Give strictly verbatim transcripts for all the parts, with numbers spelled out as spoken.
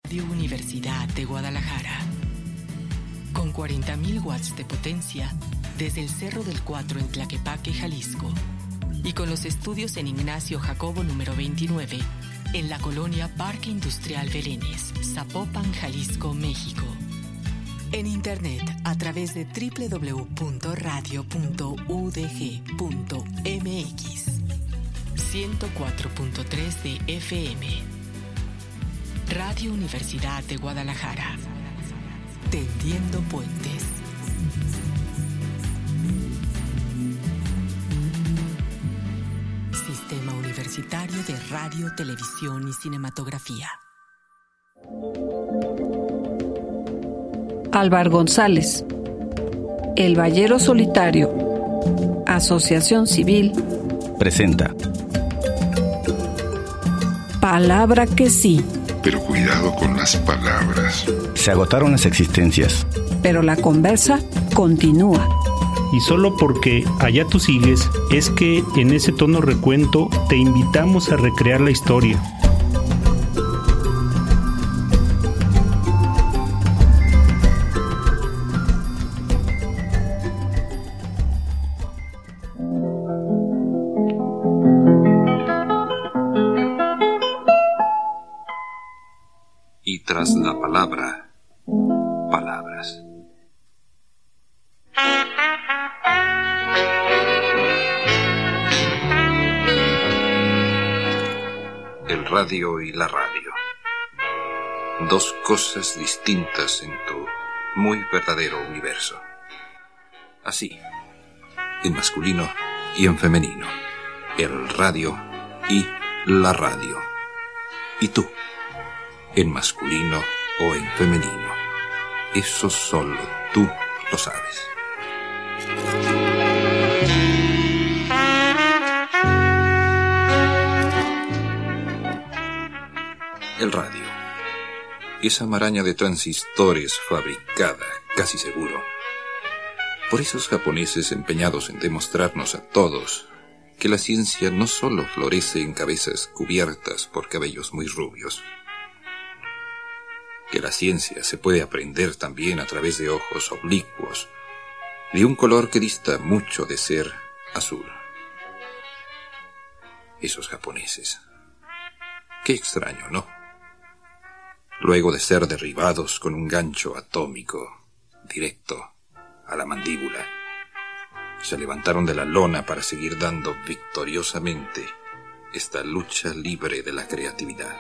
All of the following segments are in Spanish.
Radio Universidad de Guadalajara. Con cuarenta mil watts de potencia desde el Cerro del Cuatro en Tlaquepaque, Jalisco. Y con los estudios en Ignacio Jacobo número veintinueve, en la colonia Parque Industrial Belénes, Zapopan, Jalisco, México. En internet a través de doble u doble u doble u punto radio punto u d g punto m x. ciento cuatro punto tres de F M. Radio Universidad de Guadalajara. Tendiendo puentes. Sistema Universitario de Radio, Televisión y Cinematografía. Álvar González, El Ballero Solitario, Asociación Civil, presenta Palabra que sí. Pero cuidado con las palabras. Se agotaron las existencias, pero la conversa continúa. Y solo porque allá tú sigues, es que en ese tono recuento te invitamos a recrear la historia. Y tras la palabra, palabras. El radio y la radio. Dos cosas distintas en tu muy verdadero universo. Así, en masculino y en femenino. El radio y la radio. Y tú, en masculino o en femenino. Eso solo tú lo sabes. El radio. Esa maraña de transistores fabricada, casi seguro, por esos japoneses empeñados en demostrarnos a todos que la ciencia no solo florece en cabezas cubiertas por cabellos muy rubios, que la ciencia se puede aprender también a través de ojos oblicuos, de un color que dista mucho de ser azul. Esos japoneses. Qué extraño, ¿no? Luego de ser derribados con un gancho atómico directo a la mandíbula, se levantaron de la lona para seguir dando victoriosamente esta lucha libre de la creatividad.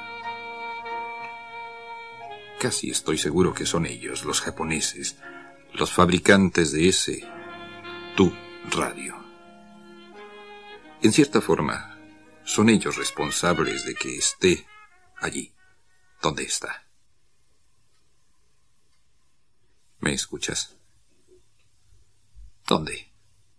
Casi estoy seguro que son ellos, los japoneses, los fabricantes de ese tu radio. En cierta forma, son ellos responsables de que esté allí, donde está. ¿Me escuchas? ¿Dónde?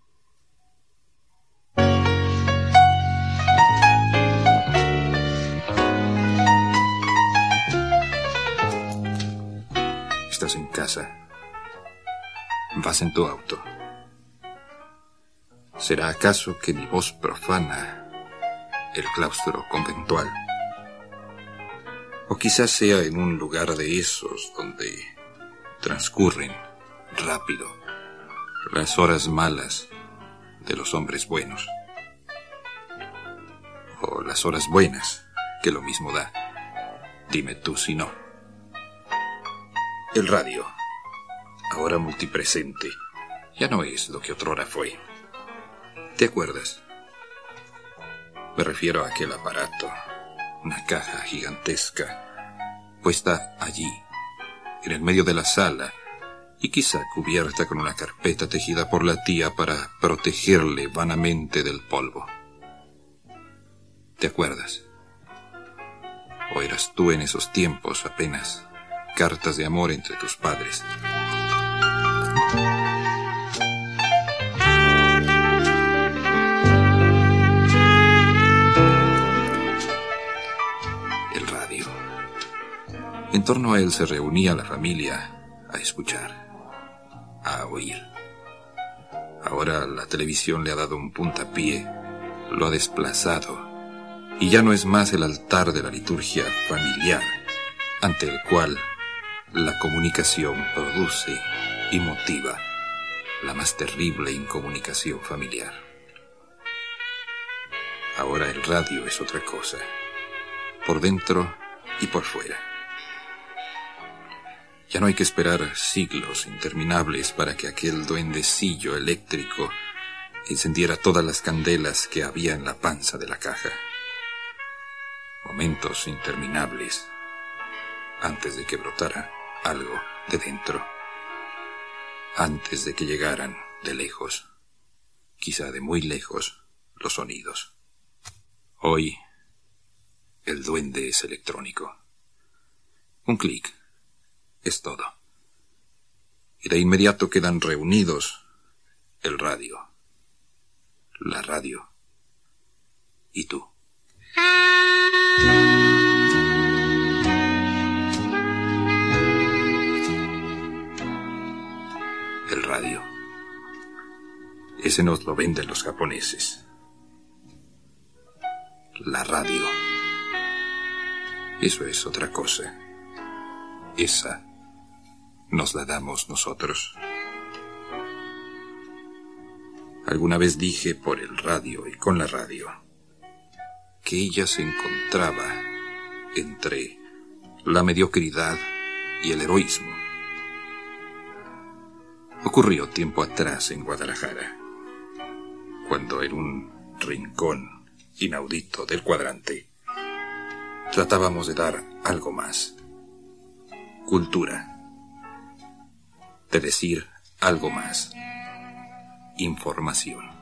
Estás en casa. Vas en tu auto. ¿Será acaso que mi voz profana el claustro conventual? O quizás sea en un lugar de esos donde transcurren rápido las horas malas de los hombres buenos. O las horas buenas, que lo mismo da. Dime tú si no. El radio, ahora multipresente, ya no es lo que otrora fue. ¿Te acuerdas? Me refiero a aquel aparato, una caja gigantesca, puesta allí, en el medio de la sala, y quizá cubierta con una carpeta tejida por la tía para protegerle vanamente del polvo. ¿Te acuerdas? ¿O eras tú en esos tiempos apenas cartas de amor entre tus padres? El radio. En torno a él se reunía la familia a escuchar, a oír. Ahora la televisión le ha dado un puntapié, lo ha desplazado, y ya no es más el altar de la liturgia familiar ante el cual la comunicación produce y motiva la más terrible incomunicación familiar. Ahora el radio es otra cosa, por dentro y por fuera. Ya no hay que esperar siglos interminables para que aquel duendecillo eléctrico encendiera todas las candelas que había en la panza de la caja. Momentos interminables antes de que brotara algo de dentro, antes de que llegaran de lejos, quizá de muy lejos, los sonidos. Hoy el duende es electrónico. Un clic es todo. Y de inmediato quedan reunidos el radio, la radio y tú. El radio. Ese nos lo venden los japoneses. La radio. Eso es otra cosa. Esa nos la damos nosotros. Alguna vez dije por el radio y con la radio que ella se encontraba entre la mediocridad y el heroísmo. Ocurrió tiempo atrás en Guadalajara, cuando en un rincón inaudito del cuadrante tratábamos de dar algo más. Cultura. De decir algo más. Información.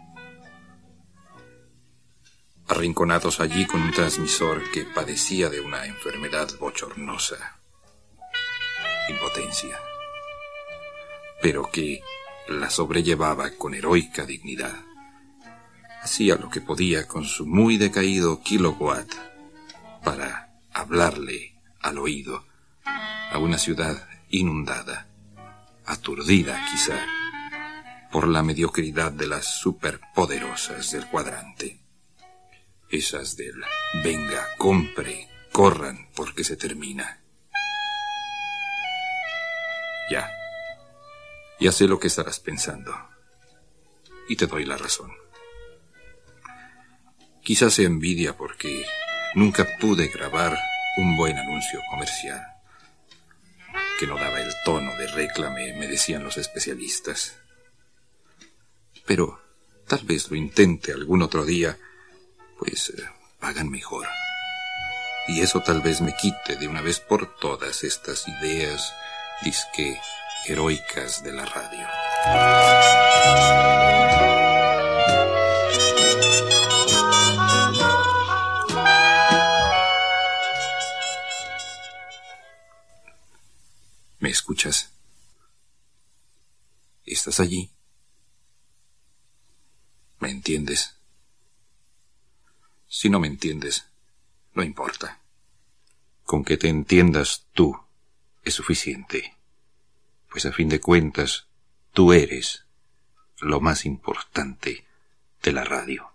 Arrinconados allí con un transmisor que padecía de una enfermedad bochornosa. Impotencia. Pero que la sobrellevaba con heroica dignidad. Hacía lo que podía con su muy decaído kilowatt para hablarle al oído a una ciudad inundada, aturdida quizá por la mediocridad de las superpoderosas del cuadrante. Esas del venga, compre, corran porque se termina. Ya, ya sé lo que estarás pensando y te doy la razón. Quizás sea envidia porque nunca pude grabar un buen anuncio comercial, que no daba el tono de réclame, me decían los especialistas. Pero tal vez lo intente algún otro día, pues eh, pagan mejor. Y eso tal vez me quite de una vez por todas estas ideas disque heroicas de la radio. ¿Me escuchas? ¿Estás allí? ¿Me entiendes? Si no me entiendes, no importa. Con que te entiendas tú es suficiente, pues a fin de cuentas, tú eres lo más importante de la radio.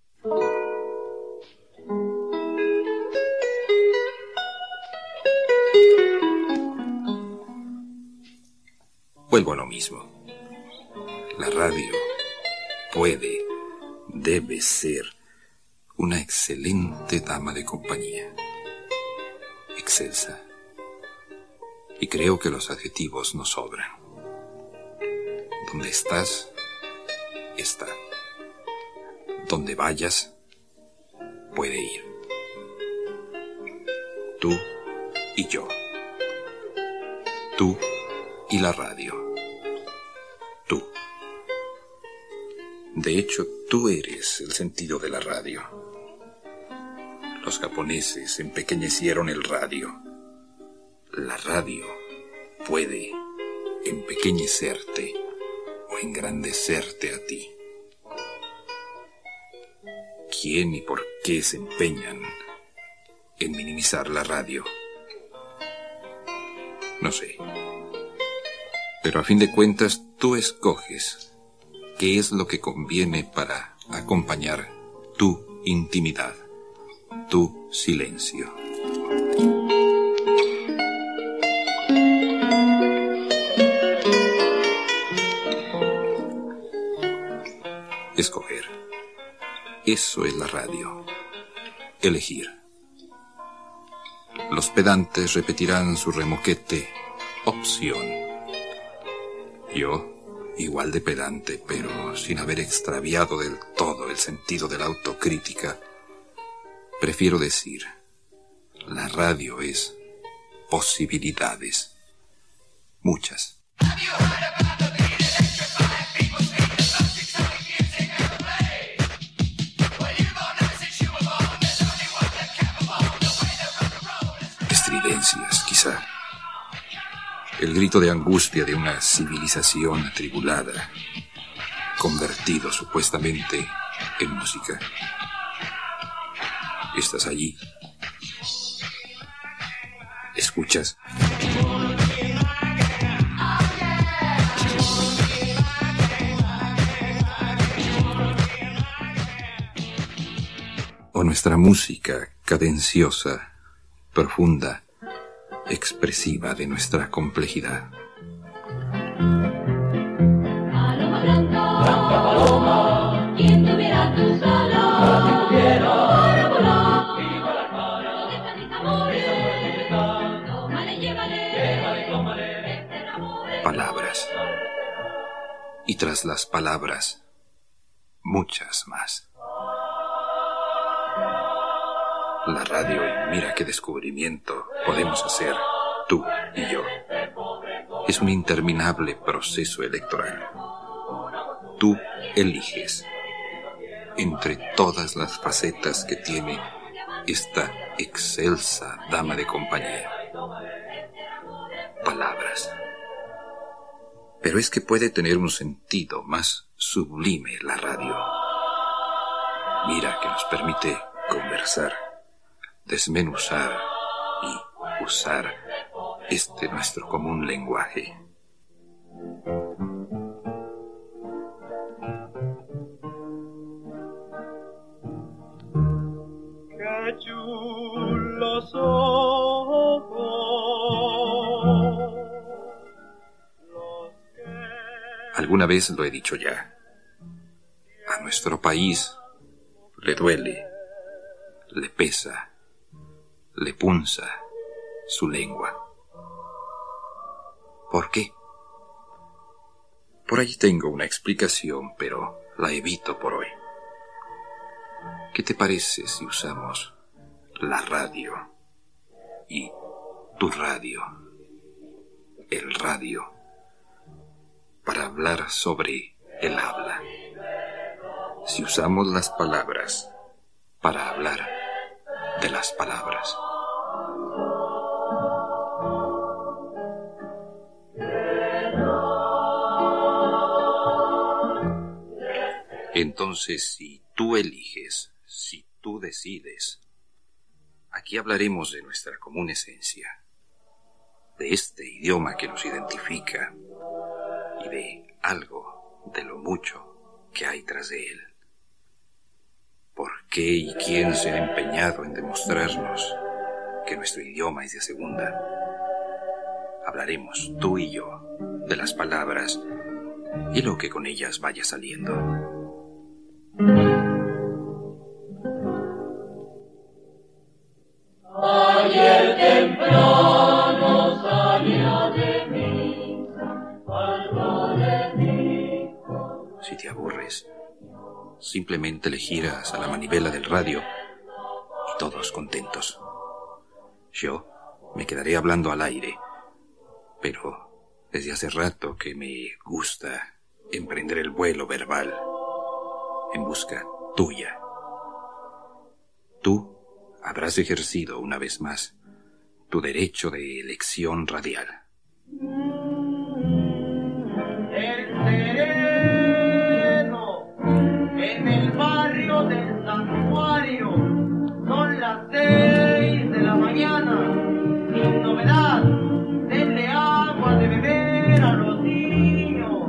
Vuelvo a lo mismo. La radio puede, debe ser una excelente dama de compañía. Excelsa. Y creo que los adjetivos no sobran. Donde estás, está. Donde vayas, puede ir. Tú y yo. Tú y la radio. Tú. De hecho, tú eres el sentido de la radio. Los japoneses empequeñecieron el radio. La radio puede empequeñecerte o engrandecerte a ti. ¿Quién y por qué se empeñan en minimizar la radio? No sé. Pero a fin de cuentas, tú escoges qué es lo que conviene para acompañar tu intimidad, tu silencio. escoger. Eso es la radio. Elegir. Los pedantes repetirán su remoquete, opción. Yo, igual de pedante, pero sin haber extraviado del todo el sentido de la autocrítica, prefiero decir, la radio es posibilidades. Muchas. Estridencias, quizá. El grito de angustia de una civilización atribulada, convertido supuestamente en música. ¿Estás allí? ¿Escuchas? O nuestra música cadenciosa, profunda, expresiva de nuestra complejidad. Paloma blanca, blanca paloma, quien tuviera tus alas, para volar, viva la cara, no deja mis amores, tómale, llévale, llévale, tómale, este amor. Palabras. Y tras las palabras, muchas más. La radio, y mira qué descubrimiento podemos hacer, tú y yo. Es un interminable proceso electoral. Tú eliges entre todas las facetas que tiene esta excelsa dama de compañía. Palabras. Pero es que puede tener un sentido más sublime la radio. Mira que nos permite conversar, desmenuzar y usar este nuestro común lenguaje. Qué chulos ojos, los que... Alguna vez lo he dicho ya. A nuestro país le duele, le pesa, le punza su lengua. ¿Por qué? Por allí tengo una explicación, pero la evito por hoy. ¿Qué te parece si usamos la radio y tu radio, el radio, para hablar sobre el habla? Si usamos las palabras para hablar de las palabras. Entonces, si tú eliges, si tú decides, aquí hablaremos de nuestra común esencia, de este idioma que nos identifica y de algo de lo mucho que hay tras de él. ¿Por qué y quién se ha empeñado en demostrarnos que nuestro idioma es de segunda? Hablaremos, tú y yo, de las palabras y lo que con ellas vaya saliendo. Ayer temprano salía de mí, algo de mí. Si te aburres, simplemente le giras a la manivela del radio y todos contentos. Yo me quedaré hablando al aire, pero desde hace rato que me gusta emprender el vuelo verbal en busca tuya. Tú habrás ejercido una vez más tu derecho de elección radial. El sereno en el barrio del santuario, son las seis de la mañana, sin novedad, denle agua de beber a los niños.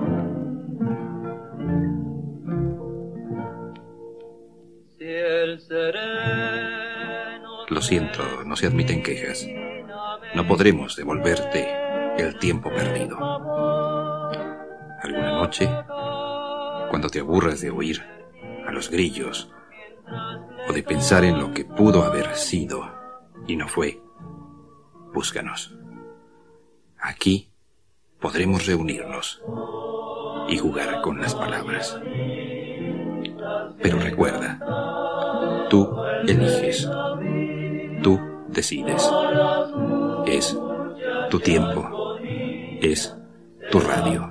Si el sereno... Lo siento, no se admiten quejas. No podremos devolverte el tiempo perdido. Alguna noche, cuando te aburras de oír, a los grillos, o de pensar en lo que pudo haber sido y no fue, búscanos. Aquí podremos reunirnos y jugar con las palabras. Pero recuerda, tú eliges, tú decides. Es tu tiempo, es tu radio.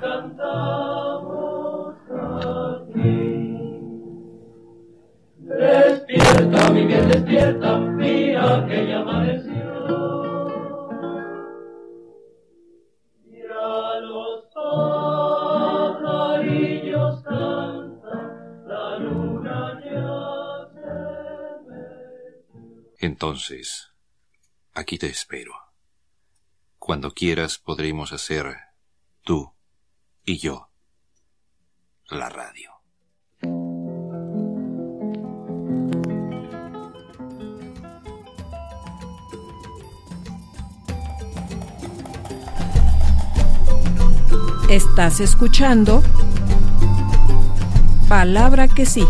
Despierta, mi bien, despierta, mira que ya amaneció. Mira los pajarillos cantan, la luna ya se metió. Entonces, aquí te espero. Cuando quieras podremos hacer, tú y yo, la radio. Estás escuchando Palabra que sí.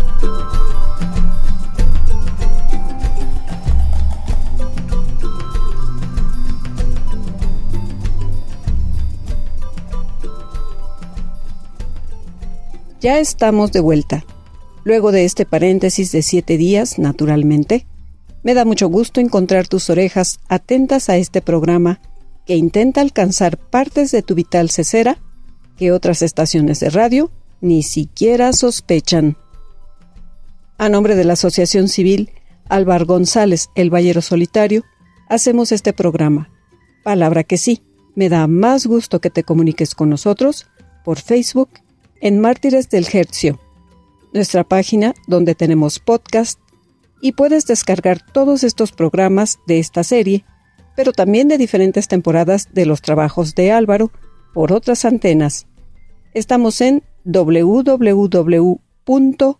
Ya estamos de vuelta. Luego de este paréntesis de siete días, naturalmente, me da mucho gusto encontrar tus orejas atentas a este programa que intenta alcanzar partes de tu vital cesera que otras estaciones de radio ni siquiera sospechan. A nombre de la Asociación Civil Álvaro González, El Ballero Solitario, hacemos este programa. Palabra que sí, me da más gusto que te comuniques con nosotros por Facebook en Mártires del Hercio, nuestra página donde tenemos podcast y puedes descargar todos estos programas de esta serie, pero también de diferentes temporadas de los trabajos de Álvaro por otras antenas. Estamos en doble u doble u doble u punto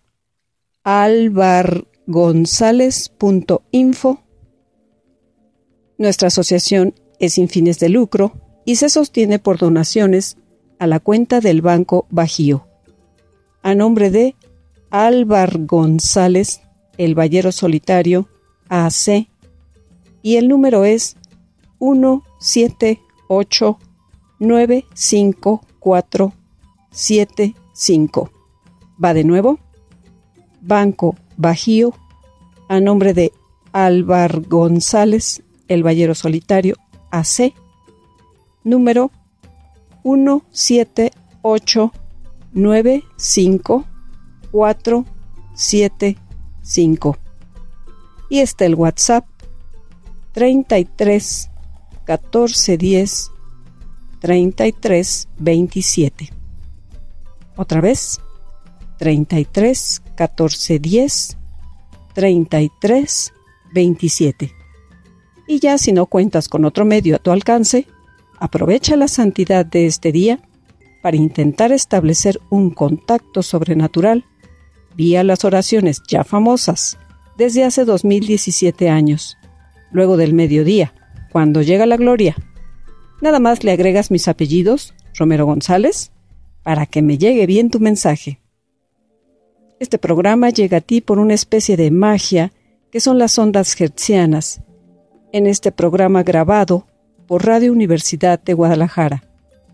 alvargonzales punto info. Nuestra asociación es sin fines de lucro y se sostiene por donaciones a la cuenta del Banco Bajío. A nombre de Álvaro González, El Ballero Solitario, A C, y el número es uno siete ocho nueve cinco cuatro siete cinco. Va de nuevo. Banco Bajío, a nombre de Álvaro González, El Ballero Solitario, A C, número uno siete ocho nueve cinco cuatro siete cinco. Y está el WhatsApp treinta y tres catorce diez treinta y tres veintisiete. Otra vez, treinta y tres catorce diez treinta y tres veintisiete. Y ya si no cuentas con otro medio a tu alcance, aprovecha la santidad de este día para intentar establecer un contacto sobrenatural vía las oraciones ya famosas desde hace dos mil diecisiete años. Luego del mediodía, cuando llega la gloria, nada más le agregas mis apellidos, Romero González, para que me llegue bien tu mensaje. Este programa llega a ti por una especie de magia que son las ondas hertzianas, en este programa grabado por Radio Universidad de Guadalajara.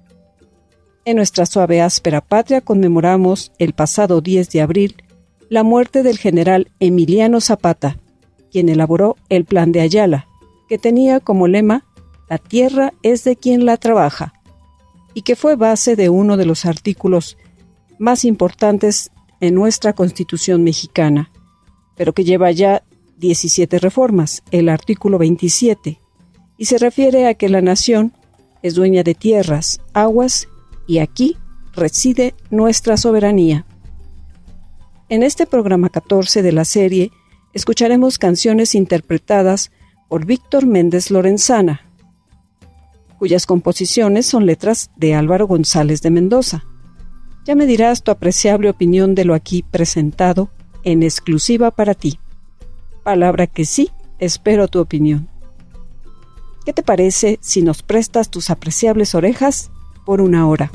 En nuestra suave áspera patria conmemoramos el pasado diez de abril la muerte del general Emiliano Zapata, quien elaboró el Plan de Ayala, que tenía como lema «La tierra es de quien la trabaja», y que fue base de uno de los artículos más importantes en nuestra Constitución mexicana, pero que lleva ya diecisiete reformas, el artículo veintisiete, y se refiere a que la nación es dueña de tierras, aguas, y aquí reside nuestra soberanía. En este programa catorce de la serie, escucharemos canciones interpretadas por Víctor Méndez Lorenzana, cuyas composiciones son letras de Álvaro González de Mendoza. Ya me dirás tu apreciable opinión de lo aquí presentado en exclusiva para ti. Palabra que sí, espero tu opinión. ¿Qué te parece si nos prestas tus apreciables orejas por una hora?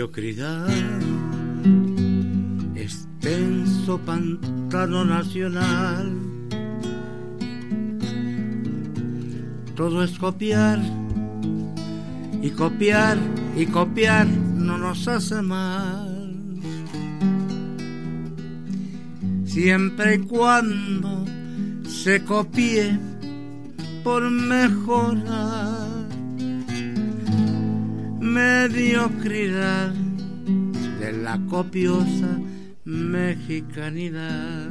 Mediocridad, extenso pantano nacional. Todo es copiar, y copiar, y copiar no nos hace mal. Siempre y cuando se copie por mejorar. Mediocridad de la copiosa mexicanidad.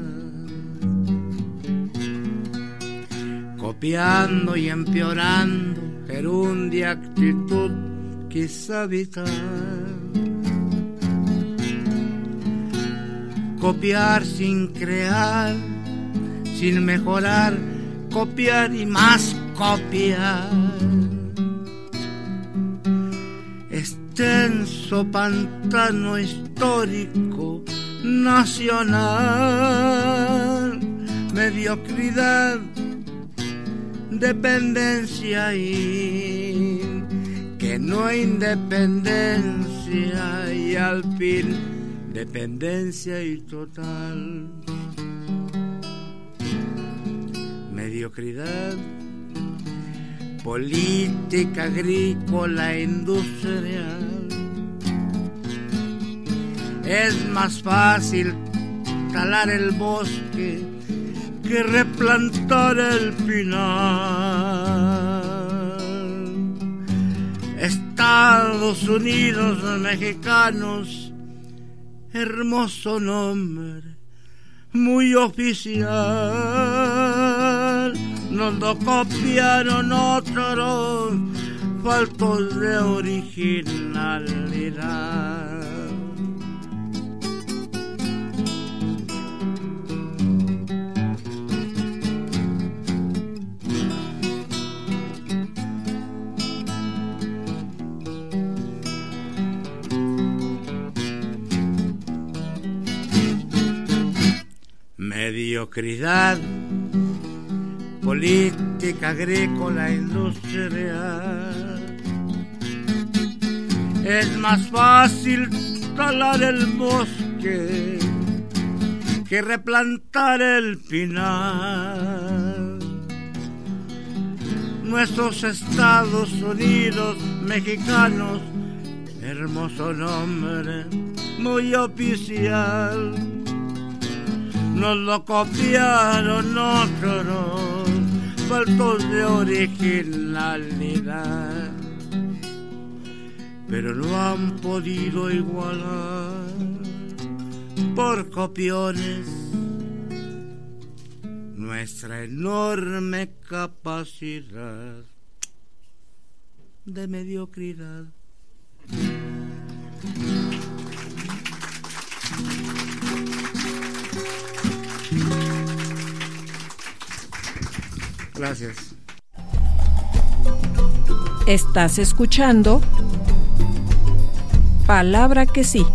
Copiando y empeorando gerundia, actitud quizá vital. Copiar sin crear, sin mejorar, copiar y más copiar. Extenso pantano histórico nacional. Mediocridad, dependencia y que no hay independencia y al fin dependencia y total. Mediocridad, política agrícola industrial. Es más fácil talar el bosque que replantar el pinar. Estados Unidos mexicanos, hermoso nombre, muy oficial. Nos lo copiaron otros, faltos de originalidad. Mediocridad, política agrícola industrial. Es más fácil talar el bosque que replantar el pinar. Nuestros Estados Unidos mexicanos, hermoso nombre, muy oficial. Nos lo copiaron otros, faltos de originalidad, pero no han podido igualar por copiones nuestra enorme capacidad de mediocridad. Gracias. Estás escuchando Palabra que sí.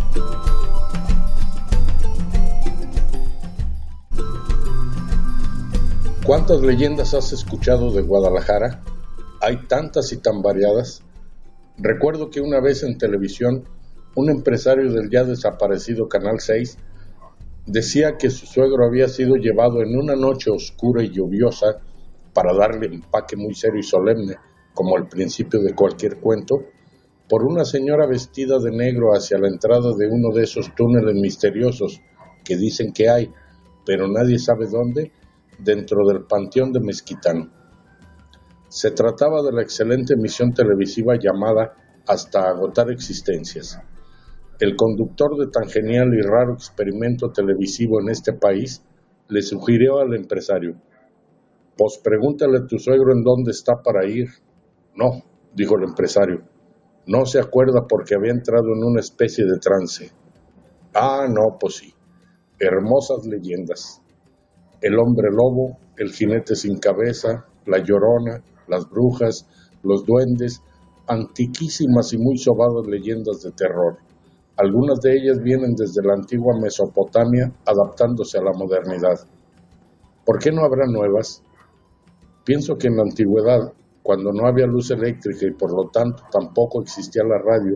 ¿Cuántas leyendas has escuchado de Guadalajara? Hay tantas y tan variadas. Recuerdo que una vez en televisión, un empresario del ya desaparecido Canal seis decía que su suegro había sido llevado en una noche oscura y lluviosa para darle empaque muy serio y solemne, como al principio de cualquier cuento, por una señora vestida de negro hacia la entrada de uno de esos túneles misteriosos que dicen que hay, pero nadie sabe dónde, dentro del panteón de Mezquitán. Se trataba de la excelente emisión televisiva llamada Hasta agotar existencias. El conductor de tan genial y raro experimento televisivo en este país le sugirió al empresario: «Pues pregúntale a tu suegro en dónde está para ir». «No», dijo el empresario, «no se acuerda porque había entrado en una especie de trance». «Ah, no, pues sí. Hermosas leyendas. El hombre lobo, el jinete sin cabeza, la llorona, las brujas, los duendes, antiquísimas y muy sobadas leyendas de terror. Algunas de ellas vienen desde la antigua Mesopotamia, adaptándose a la modernidad. ¿Por qué no habrá nuevas? Pienso que en la antigüedad, cuando no había luz eléctrica y por lo tanto tampoco existía la radio,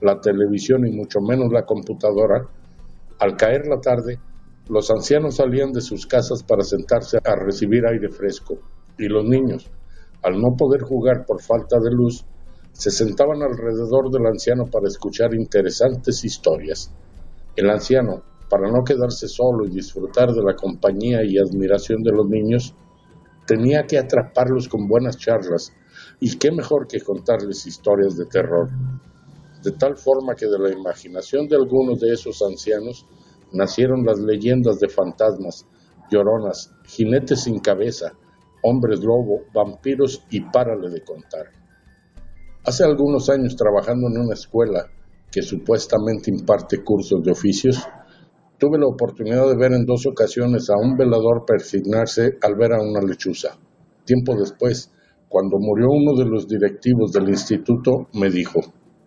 la televisión y mucho menos la computadora, al caer la tarde, los ancianos salían de sus casas para sentarse a recibir aire fresco, y los niños, al no poder jugar por falta de luz, se sentaban alrededor del anciano para escuchar interesantes historias. El anciano, para no quedarse solo y disfrutar de la compañía y admiración de los niños, tenía que atraparlos con buenas charlas, y qué mejor que contarles historias de terror. De tal forma que de la imaginación de algunos de esos ancianos nacieron las leyendas de fantasmas, lloronas, jinetes sin cabeza, hombres lobo, vampiros y párale de contar. Hace algunos años, trabajando en una escuela que supuestamente imparte cursos de oficios, tuve la oportunidad de ver en dos ocasiones a un velador persignarse al ver a una lechuza. Tiempo después, cuando murió uno de los directivos del instituto, me dijo: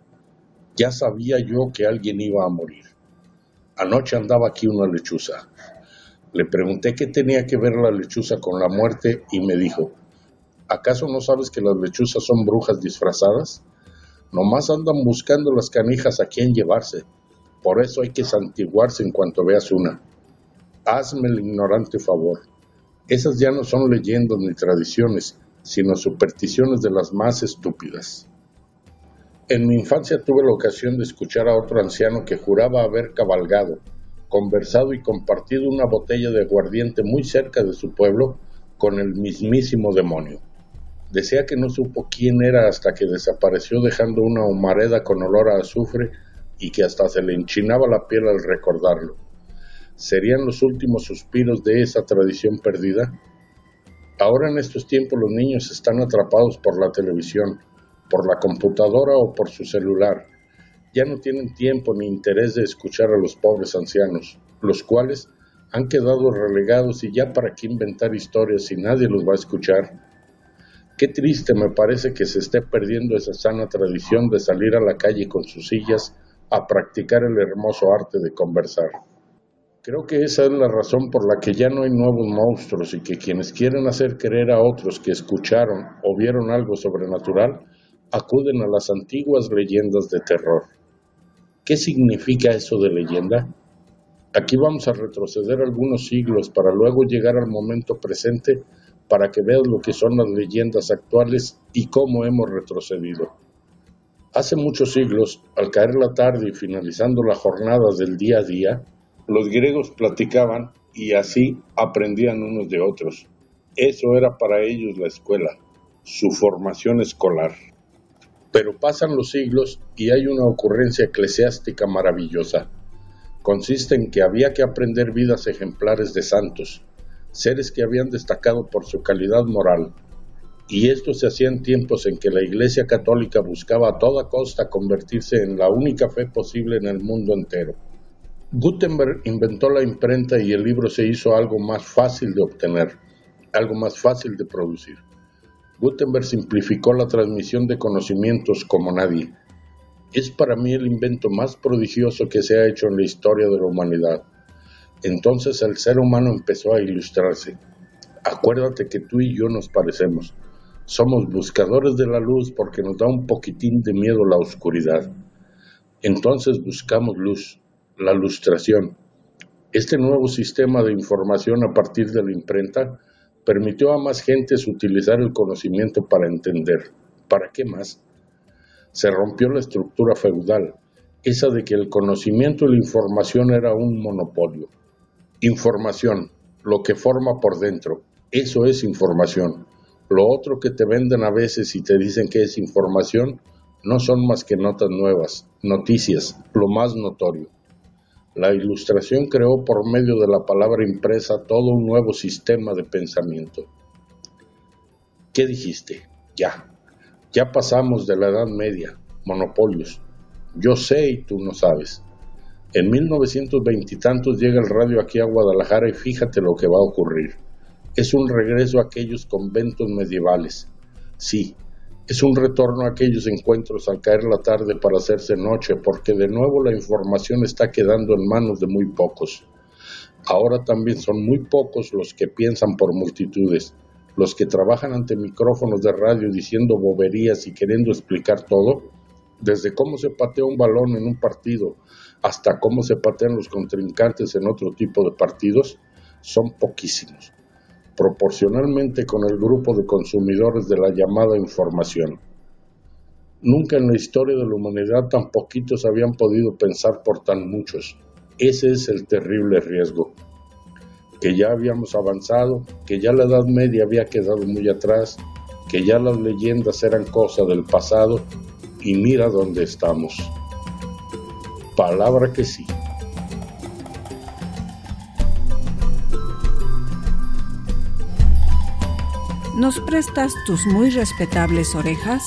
ya sabía yo que alguien iba a morir. Anoche andaba aquí una lechuza. Le pregunté qué tenía que ver la lechuza con la muerte y me dijo: ¿acaso no sabes que las lechuzas son brujas disfrazadas? Nomás andan buscando las canijas a quien llevarse. Por eso hay que santiguarse en cuanto veas una. Hazme el ignorante favor. Esas ya no son leyendas ni tradiciones, sino supersticiones de las más estúpidas. En mi infancia tuve la ocasión de escuchar a otro anciano que juraba haber cabalgado, conversado y compartido una botella de aguardiente muy cerca de su pueblo con el mismísimo demonio. Decía que no supo quién era hasta que desapareció dejando una humareda con olor a azufre y que hasta se le enchinaba la piel al recordarlo. ¿Serían los últimos suspiros de esa tradición perdida? Ahora en estos tiempos los niños están atrapados por la televisión, por la computadora o por su celular. Ya no tienen tiempo ni interés de escuchar a los pobres ancianos, los cuales han quedado relegados y ya para qué inventar historias si nadie los va a escuchar. Qué triste me parece que se esté perdiendo esa sana tradición de salir a la calle con sus sillas a practicar el hermoso arte de conversar. Creo que esa es la razón por la que ya no hay nuevos monstruos y que quienes quieren hacer creer a otros que escucharon o vieron algo sobrenatural acuden a las antiguas leyendas de terror. ¿Qué significa eso de leyenda? Aquí vamos a retroceder algunos siglos para luego llegar al momento presente para que veas lo que son las leyendas actuales y cómo hemos retrocedido. Hace muchos siglos, al caer la tarde y finalizando las jornadas del día a día, los griegos platicaban y así aprendían unos de otros. Eso era para ellos la escuela, su formación escolar. Pero pasan los siglos y hay una ocurrencia eclesiástica maravillosa. Consiste en que había que aprender vidas ejemplares de santos, seres que habían destacado por su calidad moral, y esto se hacía en tiempos en que la Iglesia Católica buscaba a toda costa convertirse en la única fe posible en el mundo entero. Gutenberg inventó la imprenta y el libro se hizo algo más fácil de obtener, algo más fácil de producir. Gutenberg simplificó la transmisión de conocimientos como nadie. Es para mí el invento más prodigioso que se ha hecho en la historia de la humanidad. Entonces el ser humano empezó a ilustrarse. Acuérdate que tú y yo nos parecemos. Somos buscadores de la luz porque nos da un poquitín de miedo la oscuridad. Entonces buscamos luz, la ilustración. Este nuevo sistema de información a partir de la imprenta permitió a más gentes utilizar el conocimiento para entender. ¿Para qué más? Se rompió la estructura feudal, esa de que el conocimiento y la información era un monopolio. Información, lo que forma por dentro, eso es información. Lo otro que te venden a veces y te dicen que es información, no son más que notas nuevas, noticias, lo más notorio. La ilustración creó por medio de la palabra impresa todo un nuevo sistema de pensamiento. ¿Qué dijiste? Ya. Ya pasamos de la Edad Media, monopolios. Yo sé y tú no sabes. En mil novecientos veinte y tantos llega el radio aquí a Guadalajara y fíjate lo que va a ocurrir. Es un regreso a aquellos conventos medievales. Sí, es un retorno a aquellos encuentros al caer la tarde para hacerse noche, porque de nuevo la información está quedando en manos de muy pocos. Ahora también son muy pocos los que piensan por multitudes, los que trabajan ante micrófonos de radio diciendo boberías y queriendo explicar todo, desde cómo se patea un balón en un partido hasta cómo se patean los contrincantes en otro tipo de partidos, son poquísimos, proporcionalmente con el grupo de consumidores de la llamada información. Nunca en la historia de la humanidad tan poquitos habían podido pensar por tan muchos. Ese es el terrible riesgo. Que ya habíamos avanzado, que ya la Edad Media había quedado muy atrás, que ya las leyendas eran cosa del pasado, y mira dónde estamos. Palabra que sí. ¿Nos prestas tus muy respetables orejas?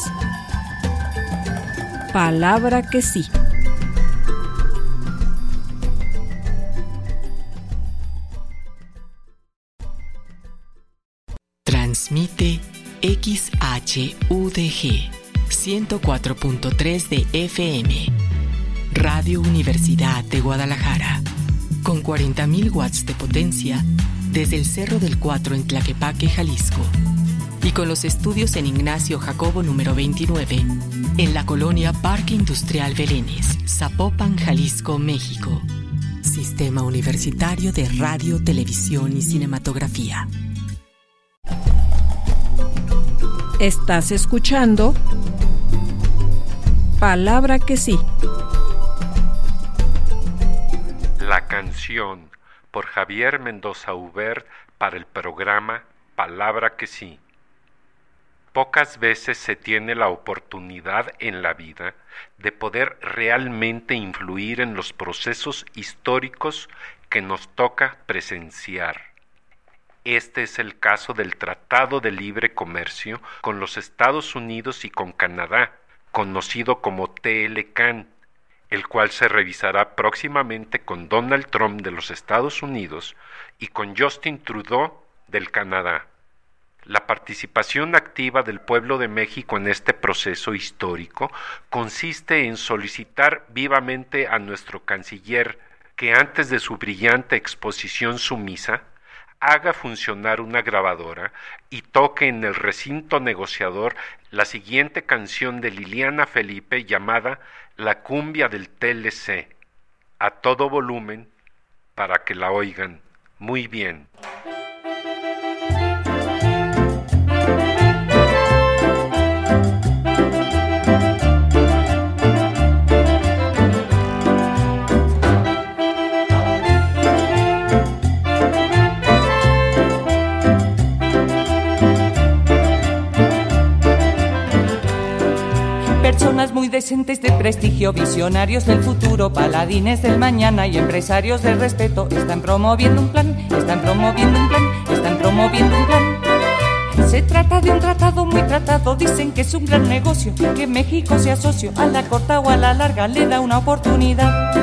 Palabra que sí. Transmite X H U D G ciento cuatro punto tres de F M, Radio Universidad de Guadalajara, con cuarenta mil watts de potencia desde el Cerro del Cuatro en Tlaquepaque, Jalisco, y con los estudios en Ignacio Jacobo número veintinueve, en la colonia Parque Industrial Belénes, Zapopan, Jalisco, México. Sistema Universitario de Radio, Televisión y Cinematografía. Estás escuchando Palabra que sí. La canción por Javier Mendoza Hubert para el programa Palabra que sí. Pocas veces se tiene la oportunidad en la vida de poder realmente influir en los procesos históricos que nos toca presenciar. Este es el caso del Tratado de Libre Comercio con los Estados Unidos y con Canadá, conocido como T L C A N, el cual se revisará próximamente con Donald Trump de los Estados Unidos y con Justin Trudeau del Canadá. La participación activa del pueblo de México en este proceso histórico consiste en solicitar vivamente a nuestro canciller que antes de su brillante exposición sumisa haga funcionar una grabadora y toque en el recinto negociador la siguiente canción de Liliana Felipe llamada La cumbia del T L C, a todo volumen para que la oigan muy bien. Personas muy decentes de prestigio, visionarios del futuro, paladines del mañana y empresarios del respeto están promoviendo un plan, están promoviendo un plan, están promoviendo un plan. Se trata de un tratado muy tratado, dicen que es un gran negocio, que México sea socio, a la corta o a la larga le da una oportunidad.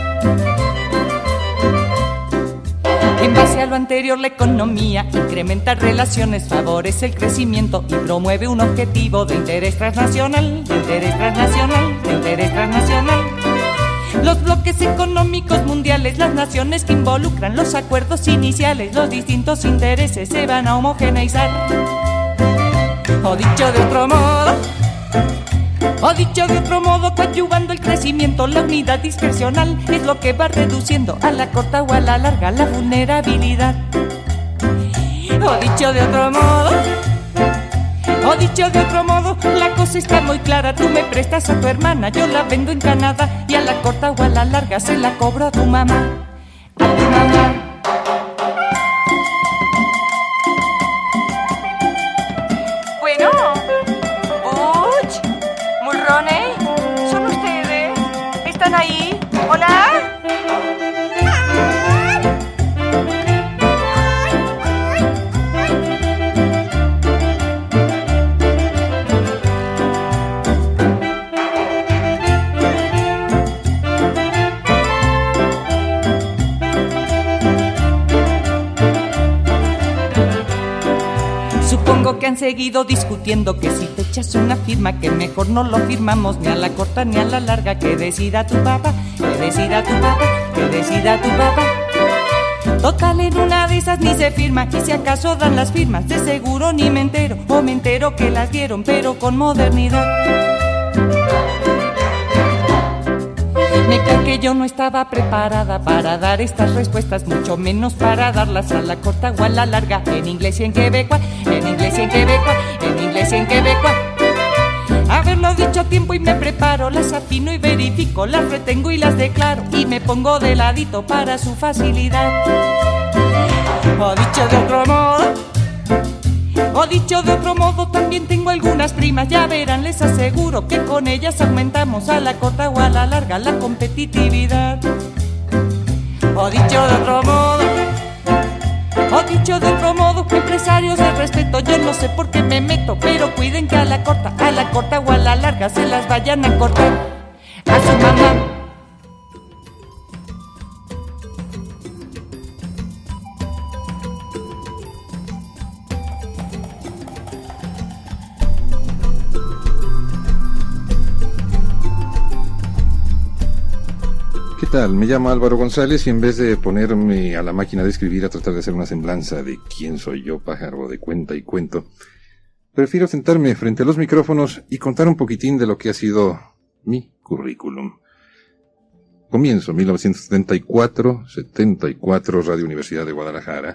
En base a lo anterior, la economía incrementa relaciones, favorece el crecimiento y promueve un objetivo de interés transnacional, de interés transnacional, de interés transnacional. Los bloques económicos mundiales, las naciones que involucran, los acuerdos iniciales, los distintos intereses se van a homogeneizar. O dicho de otro modo, o dicho de otro modo, coadyuvando el crecimiento, la unidad discrecional es lo que va reduciendo a la corta o a la larga la vulnerabilidad. O dicho de otro modo, o dicho de otro modo, la cosa está muy clara, tú me prestas a tu hermana, yo la vendo en Canadá y a la corta o a la larga se la cobro a tu mamá, a tu mamá. Bueno, Butch, Mulroney, ¿son ustedes? ¿Están ahí? ¿Hola? Que han seguido discutiendo que si te echas una firma que mejor no lo firmamos ni a la corta ni a la larga, que decida tu papá, que decida tu papá, que decida tu papá. Total, en una de esas ni se firma y si acaso dan las firmas de seguro ni me entero, o me entero que las dieron pero con modernidad. Créeme que, que yo no estaba preparada para dar estas respuestas, mucho menos para darlas a la corta o a la larga, en inglés y en quebecois, en inglés y en quebecois, en inglés y en quebecois. Haberlo dicho a tiempo y me preparo, las afino y verifico, las retengo y las declaro, y me pongo de ladito para su facilidad. O dicho de otro modo, o dicho de otro modo, también tengo algunas primas, ya verán, les aseguro que con ellas aumentamos a la corta o a la larga la competitividad. O dicho de otro modo, o dicho de otro modo, empresarios de respeto, yo no sé por qué me meto, pero cuiden que a la corta, a la corta o a la larga se las vayan a cortar a su mamá. ¿Qué tal? Me llamo Álvaro González y en vez de ponerme a la máquina de escribir a tratar de hacer una semblanza de quién soy yo, pájaro de cuenta y cuento, prefiero sentarme frente a los micrófonos y contar un poquitín de lo que ha sido mi currículum. Comienzo mil novecientos setenta y cuatro, setenta y cuatro, Radio Universidad de Guadalajara.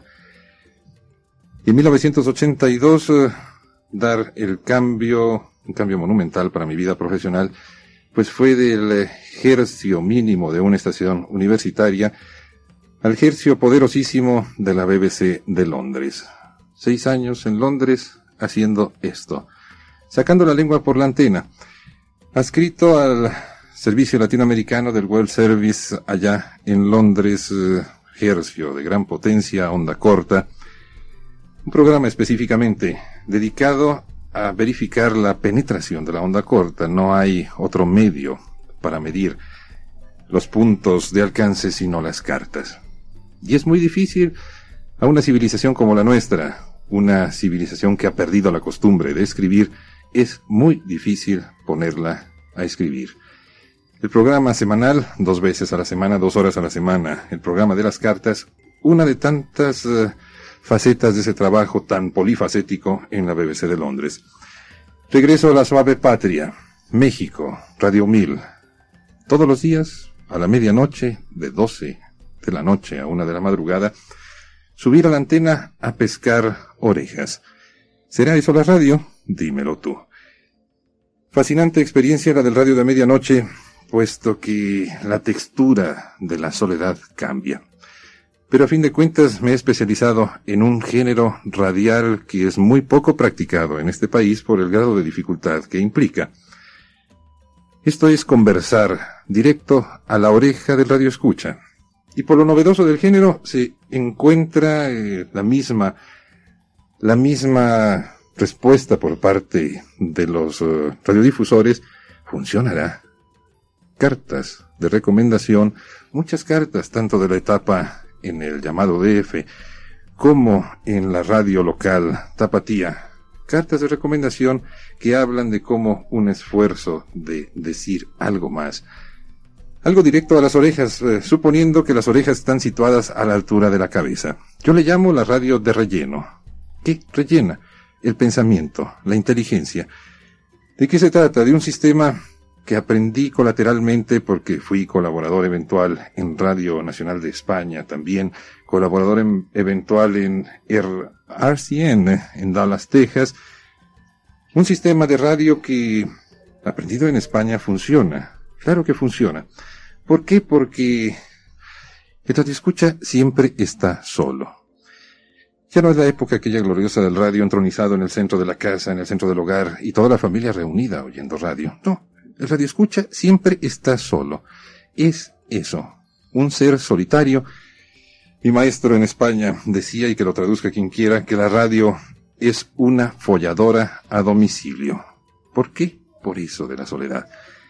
Y en mil novecientos ochenta y dos, eh, dar el cambio, un cambio monumental para mi vida profesional, pues fue del hercio mínimo de una estación universitaria al hercio poderosísimo de la B B C de Londres. Seis años en Londres haciendo esto, sacando la lengua por la antena, adscrito al servicio latinoamericano del World Service allá en Londres, eh, hercio de gran potencia, onda corta, un programa específicamente dedicado a verificar la penetración de la onda corta. No hay otro medio para medir los puntos de alcance sino las cartas. Y es muy difícil a una civilización como la nuestra, una civilización que ha perdido la costumbre de escribir, es muy difícil ponerla a escribir. El programa semanal, dos veces a la semana, dos horas a la semana, el programa de las cartas, una de tantas uh, facetas de ese trabajo tan polifacético en la B B C de Londres. Regreso a la suave patria, México, Radio mil. Todos los días, a la medianoche, de doce de la noche a una de la madrugada, subir a la antena a pescar orejas. ¿Será eso la radio? Dímelo tú. Fascinante experiencia la del radio de medianoche, puesto que la textura de la soledad cambia. Pero a fin de cuentas me he especializado en un género radial que es muy poco practicado en este país por el grado de dificultad que implica. Esto es conversar directo a la oreja del radioescucha. Y por lo novedoso del género se encuentra eh, la misma, la misma respuesta por parte de los uh, radiodifusores. Funcionará. Cartas de recomendación, muchas cartas, tanto de la etapa en el llamado D F, como en la radio local Tapatía, cartas de recomendación que hablan de cómo un esfuerzo de decir algo más, algo directo a las orejas, eh, suponiendo que las orejas están situadas a la altura de la cabeza. Yo le llamo la radio de relleno. ¿Qué rellena? El pensamiento, la inteligencia. ¿De qué se trata? De un sistema que aprendí colateralmente porque fui colaborador eventual en Radio Nacional de España, también colaborador en, eventual en R C N en Dallas, Texas. Un sistema de radio que, aprendido en España, funciona. Claro que funciona. ¿Por qué? Porque el radioescucha siempre está solo. Ya no es la época aquella gloriosa del radio entronizado en el centro de la casa, en el centro del hogar, y toda la familia reunida oyendo radio. No. El radioescucha siempre está solo. Es eso, un ser solitario. Mi maestro en España decía, y que lo traduzca quien quiera, que la radio es una folladora a domicilio. ¿Por qué? Por eso de la soledad.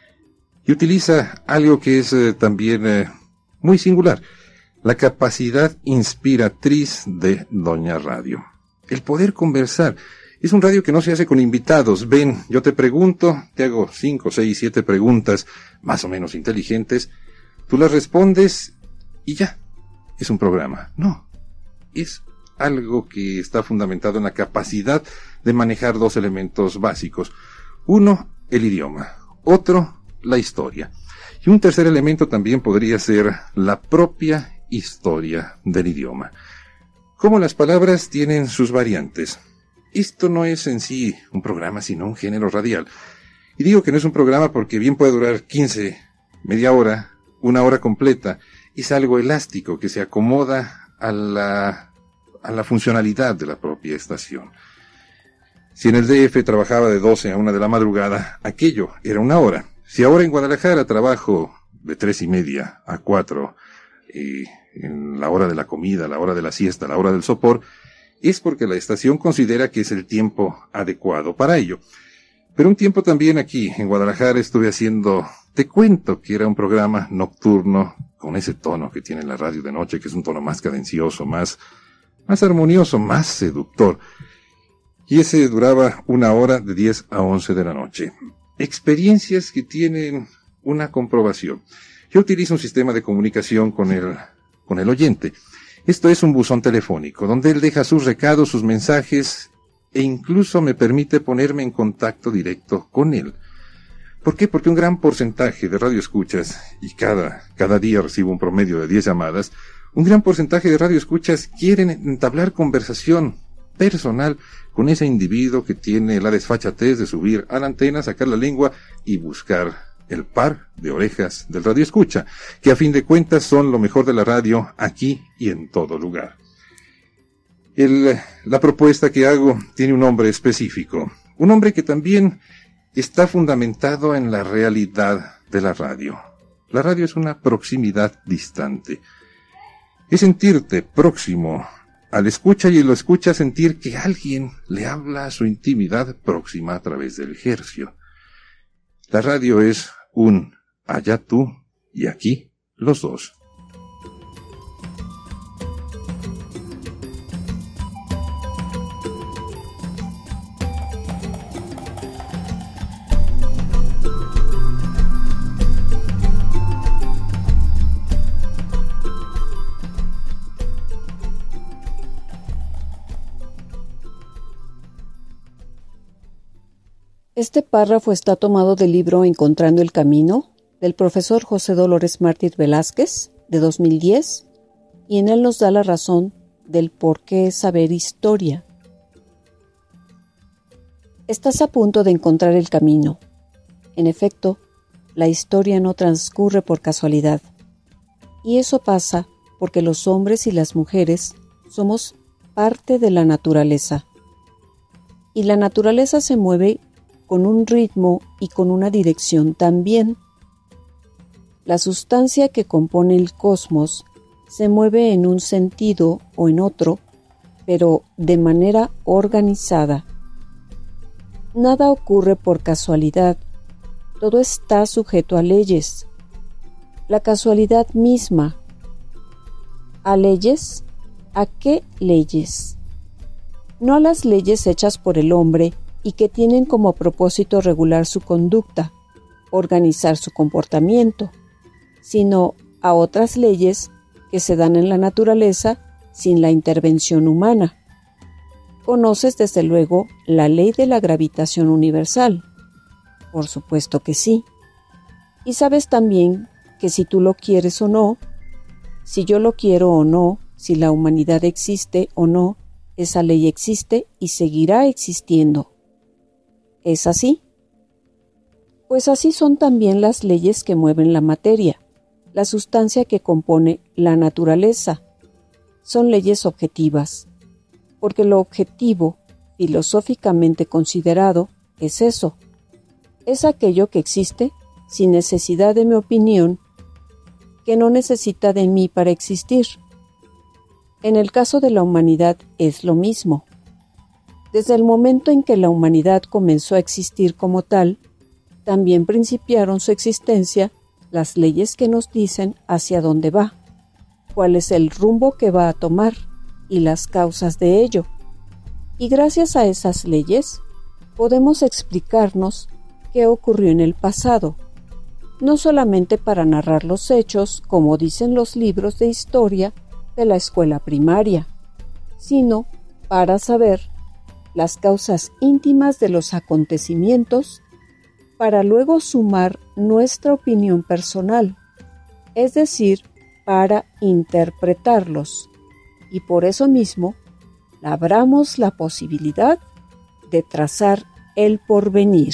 Y utiliza algo que es eh, también eh, muy singular, la capacidad inspiratriz de Doña Radio. El poder conversar. Es un radio que no se hace con invitados. Ven, yo te pregunto, te hago cinco, seis, siete preguntas, más o menos inteligentes. Tú las respondes y ya. Es un programa. No. Es algo que está fundamentado en la capacidad de manejar dos elementos básicos. Uno, el idioma. Otro, la historia. Y un tercer elemento también podría ser la propia historia del idioma. Como las palabras tienen sus variantes. Esto no es en sí un programa, sino un género radial. Y digo que no es un programa porque bien puede durar quince, media hora, una hora completa. Es algo elástico que se acomoda a la, a la funcionalidad de la propia estación. Si en el D F trabajaba de doce a una de la madrugada, aquello era una hora. Si ahora en Guadalajara trabajo de tres y media a cuatro, eh, en la hora de la comida, la hora de la siesta, la hora del sopor, es porque la estación considera que es el tiempo adecuado para ello. Pero un tiempo también aquí en Guadalajara estuve haciendo, te cuento que era un programa nocturno con ese tono que tiene la radio de noche, que es un tono más cadencioso, más, más armonioso, más seductor. Y ese duraba una hora de diez a once de la noche. Experiencias que tienen una comprobación. Yo utilizo un sistema de comunicación con el, con el oyente. Esto es un buzón telefónico, donde él deja sus recados, sus mensajes, e incluso me permite ponerme en contacto directo con él. ¿Por qué? Porque un gran porcentaje de radioescuchas, y cada, cada día recibo un promedio de diez llamadas, un gran porcentaje de radioescuchas quieren entablar conversación personal con ese individuo que tiene la desfachatez de subir a la antena, sacar la lengua y buscar el par de orejas del radioescucha, que a fin de cuentas son lo mejor de la radio aquí y en todo lugar. El, la propuesta que hago tiene un nombre específico, un nombre que también está fundamentado en la realidad de la radio. La radio es una proximidad distante. Es sentirte próximo al escucha y lo escucha sentir que alguien le habla a su intimidad próxima a través del hercio. La radio es un allá tú y aquí los dos. Este párrafo está tomado del libro Encontrando el Camino, del profesor José Dolores Mártir Velázquez, de dos mil diez, y en él nos da la razón del por qué saber historia. Estás a punto de encontrar el camino. En efecto, la historia no transcurre por casualidad. Y eso pasa porque los hombres y las mujeres somos parte de la naturaleza. Y la naturaleza se mueve con un ritmo y con una dirección también. La sustancia que compone el cosmos se mueve en un sentido o en otro, pero de manera organizada. Nada ocurre por casualidad, todo está sujeto a leyes. La casualidad misma. ¿A leyes? ¿A qué leyes? No a las leyes hechas por el hombre y que tienen como propósito regular su conducta, organizar su comportamiento, sino a otras leyes que se dan en la naturaleza sin la intervención humana. ¿Conoces desde luego la ley de la gravitación universal? Por supuesto que sí. Y sabes también que si tú lo quieres o no, si yo lo quiero o no, si la humanidad existe o no, esa ley existe y seguirá existiendo. ¿Es así? Pues así son también las leyes que mueven la materia, la sustancia que compone la naturaleza. Son leyes objetivas, porque lo objetivo, filosóficamente considerado, es eso. Es aquello que existe sin necesidad de mi opinión, que no necesita de mí para existir. En el caso de la humanidad es lo mismo. Desde el momento en que la humanidad comenzó a existir como tal, también principiaron su existencia las leyes que nos dicen hacia dónde va, cuál es el rumbo que va a tomar y las causas de ello. Y gracias a esas leyes podemos explicarnos qué ocurrió en el pasado, no solamente para narrar los hechos, como dicen los libros de historia de la escuela primaria, sino para saber las causas íntimas de los acontecimientos para luego sumar nuestra opinión personal, es decir, para interpretarlos, y por eso mismo labramos la posibilidad de trazar el porvenir.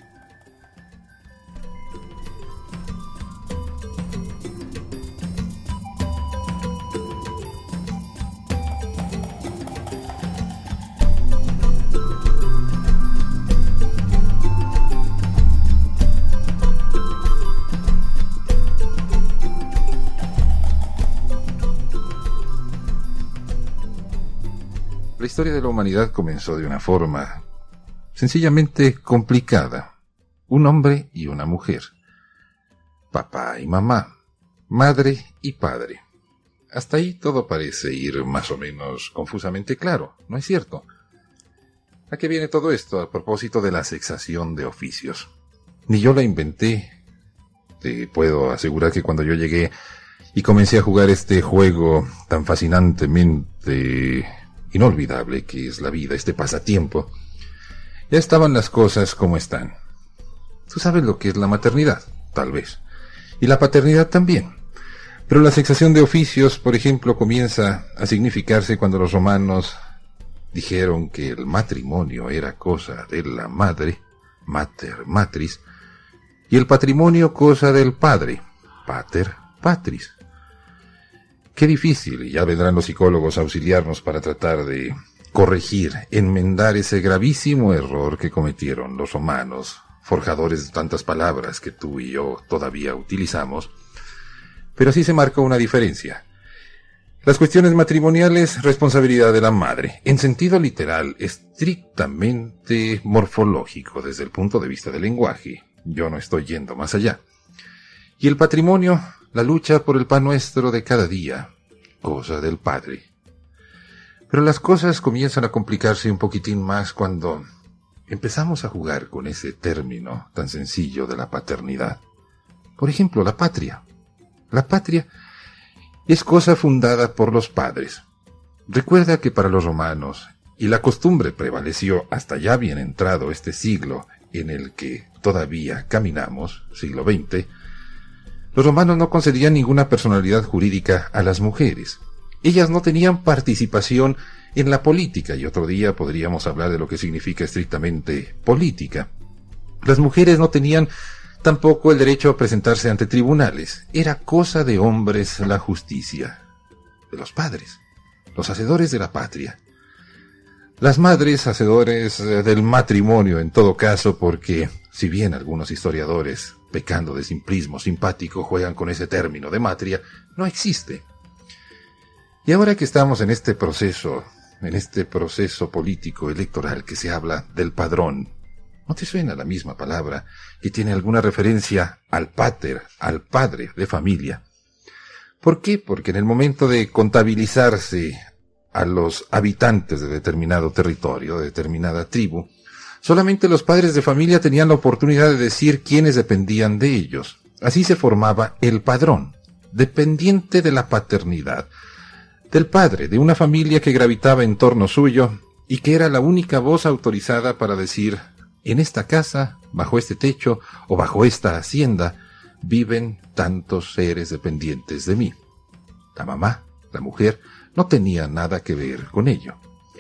La historia de la humanidad comenzó de una forma sencillamente complicada. Un hombre y una mujer. Papá y mamá. Madre y padre. Hasta ahí todo parece ir más o menos confusamente claro, ¿no es cierto? ¿A qué viene todo esto a propósito de la sexación de oficios? Ni yo la inventé. Te puedo asegurar que cuando yo llegué y comencé a jugar este juego tan fascinantemente inolvidable que es la vida, este pasatiempo, ya estaban las cosas como están. Tú sabes lo que es la maternidad, tal vez, y la paternidad también. Pero la sexación de oficios, por ejemplo, comienza a significarse cuando los romanos dijeron que el matrimonio era cosa de la madre, mater matris, y el patrimonio cosa del padre, pater patris. Qué difícil, y ya vendrán los psicólogos a auxiliarnos para tratar de corregir, enmendar ese gravísimo error que cometieron los romanos, forjadores de tantas palabras que tú y yo todavía utilizamos. Pero sí se marca una diferencia. Las cuestiones matrimoniales, responsabilidad de la madre, en sentido literal, estrictamente morfológico desde el punto de vista del lenguaje. Yo no estoy yendo más allá. Y el patrimonio, la lucha por el pan nuestro de cada día, cosa del padre. Pero las cosas comienzan a complicarse un poquitín más cuando empezamos a jugar con ese término tan sencillo de la paternidad. Por ejemplo, la patria. La patria es cosa fundada por los padres. Recuerda que para los romanos, y la costumbre prevaleció hasta ya bien entrado este siglo en el que todavía caminamos, siglo veinte, los romanos no concedían ninguna personalidad jurídica a las mujeres. Ellas no tenían participación en la política, y otro día podríamos hablar de lo que significa estrictamente política. Las mujeres no tenían tampoco el derecho a presentarse ante tribunales. Era cosa de hombres la justicia, de los padres, los hacedores de la patria. Las madres, hacedores del matrimonio en todo caso, porque si bien algunos historiadores, pecando de simplismo simpático, juegan con ese término de matria, no existe. Y ahora que estamos en este proceso, en este proceso político electoral que se habla del padrón, ¿no te suena la misma palabra que tiene alguna referencia al pater, al padre de familia? ¿Por qué? Porque en el momento de contabilizarse a los habitantes de determinado territorio, de determinada tribu, solamente los padres de familia tenían la oportunidad de decir quiénes dependían de ellos. Así se formaba el padrón, dependiente de la paternidad, del padre de una familia que gravitaba en torno suyo y que era la única voz autorizada para decir: en esta casa, bajo este techo o bajo esta hacienda, viven tantos seres dependientes de mí. La mamá, la mujer, no tenía nada que ver con ello.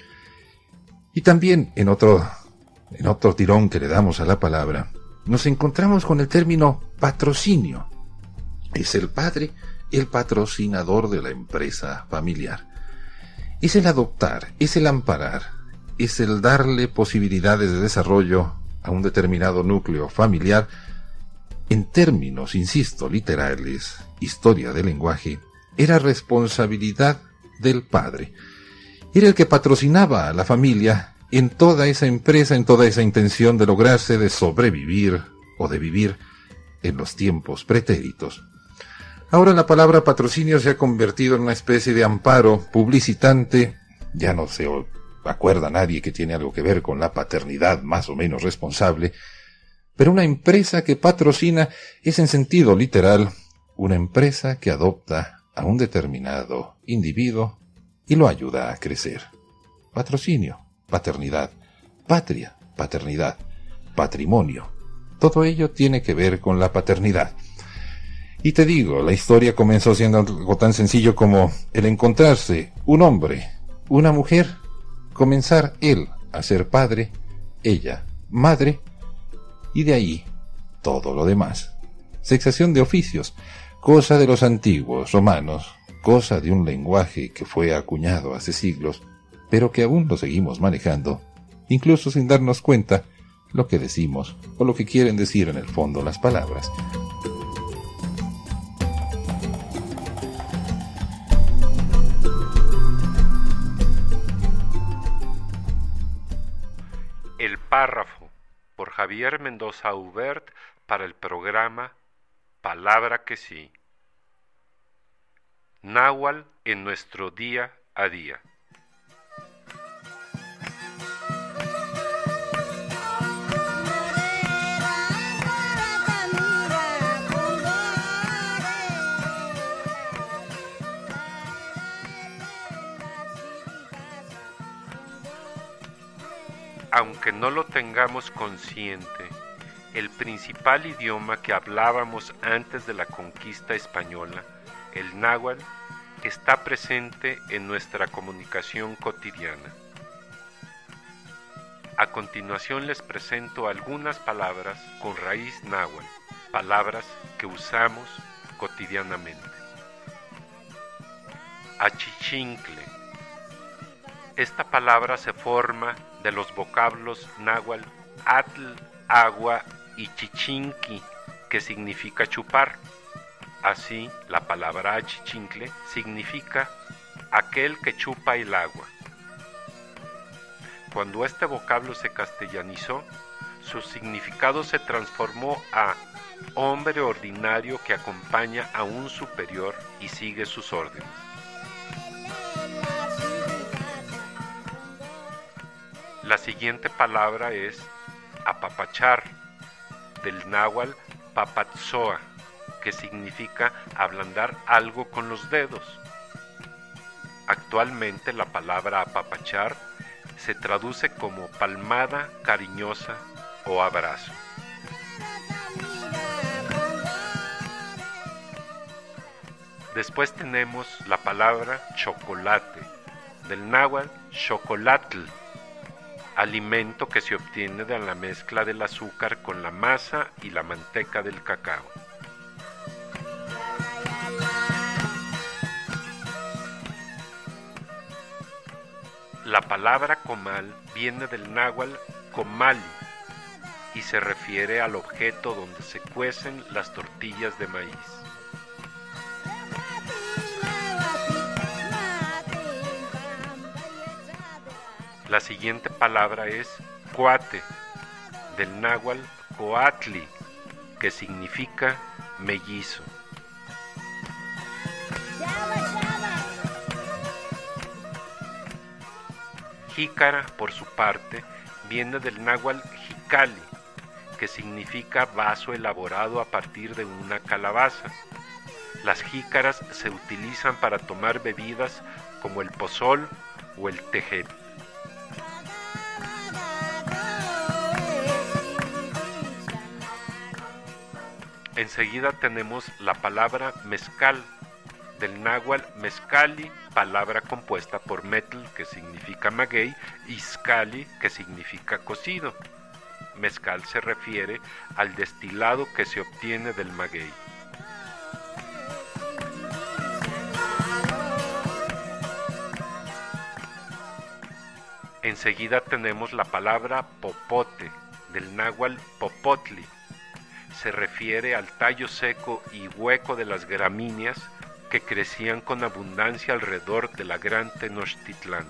Y también en otro, en otro tirón que le damos a la palabra, nos encontramos con el término patrocinio. Es el padre el patrocinador de la empresa familiar. Es el adoptar, es el amparar, es el darle posibilidades de desarrollo a un determinado núcleo familiar. En términos, insisto, literales, historia del lenguaje, era responsabilidad del padre. Era el que patrocinaba a la familia en toda esa empresa, en toda esa intención de lograrse de sobrevivir o de vivir en los tiempos pretéritos. Ahora la palabra patrocinio se ha convertido en una especie de amparo publicitante. Ya no se acuerda nadie que tiene algo que ver con la paternidad más o menos responsable, pero una empresa que patrocina es en sentido literal una empresa que adopta a un determinado individuo y lo ayuda a crecer. Patrocinio, paternidad, patria, paternidad, patrimonio, Todo ello tiene que ver con la paternidad. Y te digo, la historia comenzó siendo algo tan sencillo como el encontrarse un hombre, una mujer, comenzar él a ser padre, ella madre, y de ahí todo lo demás. Sexación de oficios, cosa de los antiguos romanos, cosa de un lenguaje que fue acuñado hace siglos, pero que aún lo seguimos manejando, incluso sin darnos cuenta lo que decimos o lo que quieren decir en el fondo las palabras. El párrafo por Javier Mendoza Hubert para el programa Palabra que sí. Náhuatl en nuestro día a día. Aunque no lo tengamos consciente, el principal idioma que hablábamos antes de la conquista española, el náhuatl, está presente en nuestra comunicación cotidiana. A continuación les presento algunas palabras con raíz náhuatl, palabras que usamos cotidianamente. Achichincle. Esta palabra se forma de los vocablos náhuatl atl, agua y chichinqui, que significa chupar. Así, la palabra achichincle significa aquel que chupa el agua. Cuando este vocablo se castellanizó, su significado se transformó a hombre ordinario que acompaña a un superior y sigue sus órdenes. La siguiente palabra es apapachar, del náhuatl papatzoa, que significa ablandar algo con los dedos. Actualmente la palabra apapachar se traduce como palmada cariñosa o abrazo. Después tenemos la palabra chocolate, del náhuatl xocolatl, alimento que se obtiene de la mezcla del azúcar con la masa y la manteca del cacao. La palabra comal viene del náhuatl comali y se refiere al objeto donde se cuecen las tortillas de maíz. La siguiente palabra es cuate, del náhuatl coatli, que significa mellizo. Jícara, por su parte, viene del náhuatl jicali, que significa vaso elaborado a partir de una calabaza. Las jícaras se utilizan para tomar bebidas como el pozol o el tejel. Enseguida tenemos la palabra mezcal, del náhuatl mezcali, palabra compuesta por metl, que significa maguey, y scali, que significa cocido. Mezcal se refiere al destilado que se obtiene del maguey. Enseguida tenemos la palabra popote, del náhuatl popotli. Se refiere al tallo seco y hueco de las gramíneas que crecían con abundancia alrededor de la gran Tenochtitlán.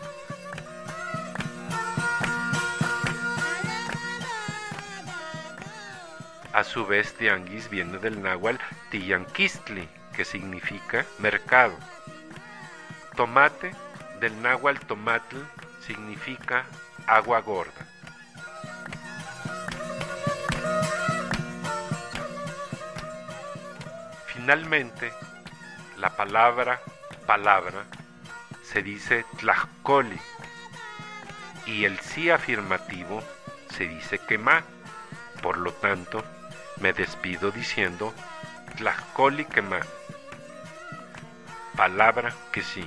A su vez, tianguis viene del náhuatl tiyanquistli, que significa mercado. Tomate, del náhuatl tomatl, significa agua gorda. Finalmente, la palabra palabra se dice tlajcoli y el sí afirmativo se dice quemá. Por lo tanto, me despido diciendo Tlajcoli quema. Palabra que sí.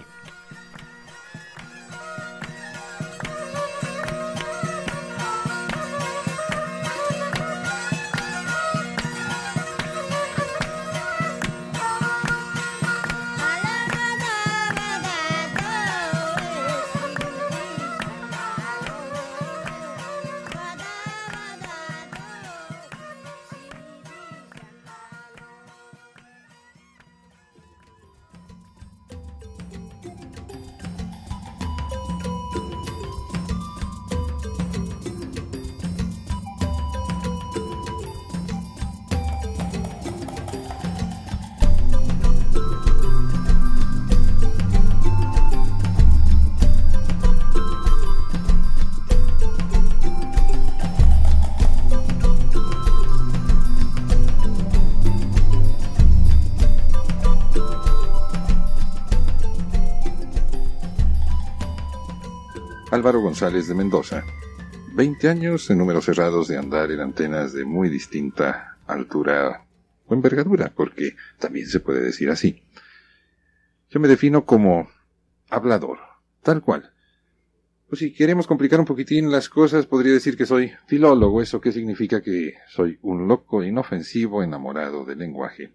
Álvaro González de Mendoza. veinte años en números cerrados de andar en antenas de muy distinta altura o envergadura, porque también se puede decir así. Yo me defino como hablador, tal cual. Pues si queremos complicar un poquitín las cosas, podría decir que soy filólogo. ¿Eso qué significa? Que soy un loco inofensivo enamorado del lenguaje.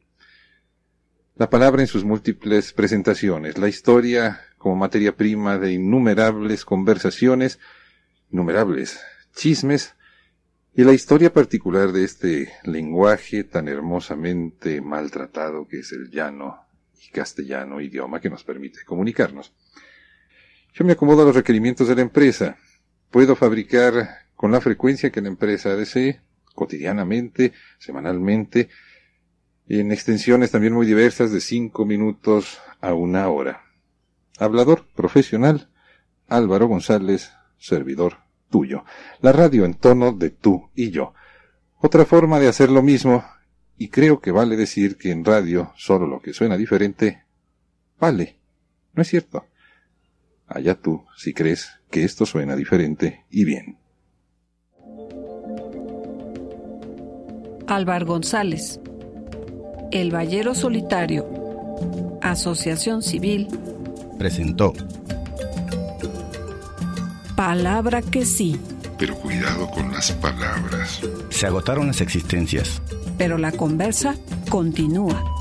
La palabra en sus múltiples presentaciones, la historia como materia prima de innumerables conversaciones, innumerables chismes, y la historia particular de este lenguaje tan hermosamente maltratado que es el llano y castellano idioma que nos permite comunicarnos. Yo me acomodo a los requerimientos de la empresa. Puedo fabricar con la frecuencia que la empresa desee, cotidianamente, semanalmente, en extensiones también muy diversas de cinco minutos a una hora. Hablador profesional, Álvaro González, servidor tuyo. La radio en tono de tú y yo. Otra forma de hacer lo mismo, y creo que vale decir que en radio solo lo que suena diferente vale. ¿No es cierto? Allá tú, si crees que esto suena diferente y bien. Álvaro González, El Ballero Solitario, Asociación Civil, presentó Palabra que sí. Pero cuidado con las palabras. Se agotaron las existencias. Pero la conversa continúa.